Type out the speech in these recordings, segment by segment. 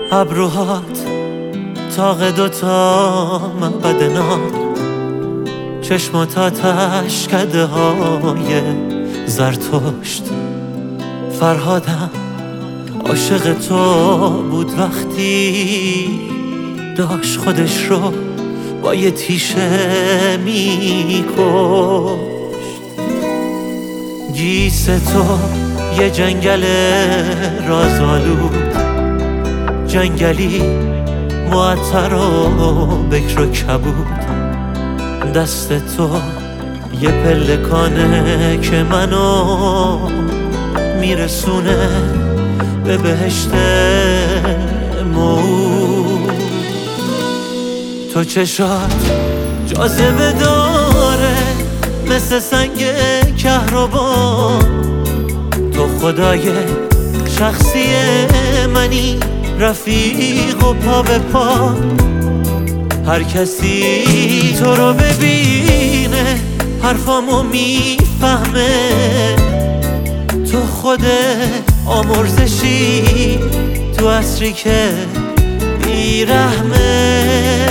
ابروهات تاق دوتا معبد نار، چشماتات اشکده های زرتشت. فرهادم عاشق تو بود وقتی داشت خودش رو با یه تیشه میکشت. گیس تو یه جنگل رازآلود، جنگلی معطر و بکر و کبود. دست تو یه پلکانه که منو میرسونه به بهشت موعود. تو چشات جاذبه داره مثل سنگ کهربا، تو خدای شخصی منی، رفیق و پا به پا. هر کسی تو رو ببینه حرفامو میفهمه، تو خود آمرزشی تو عصری که بیرحمه.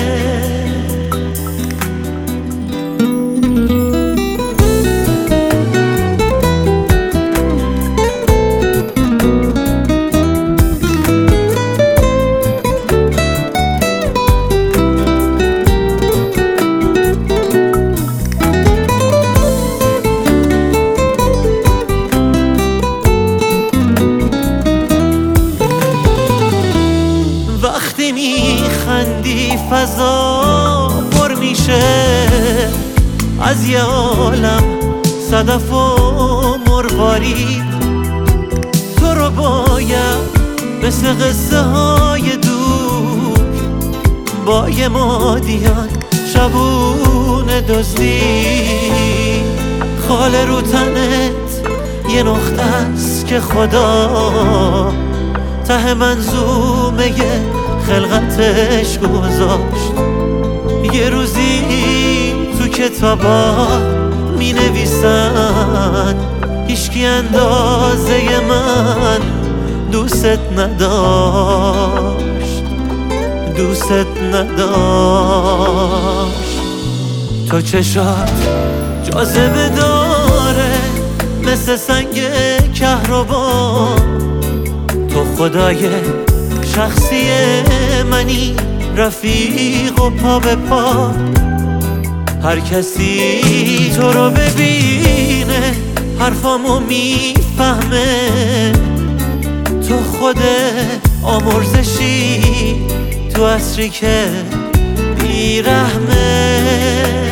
وقتی میخندی فضا پر میشه از یه عالم صدف و مروارید. تو رو باید مثل قصه های دور با یه مادیان شبونه دزدی. خاله رو تنت یه نقطه است که خدا ته منظومه خلقتش گذاشت. یه روزی تو کتابا می نویسن هیچکی اندازه من دوست نداشت، دوست نداشت. تو چشات جاذبه داره مثل سنگ کهربا، تو خدای شخصی منی، رفیق و پا به پا. هر کسی تو رو ببینه حرفامو میفهمه، تو خود آمرزشی تو عصری که بیرحمه.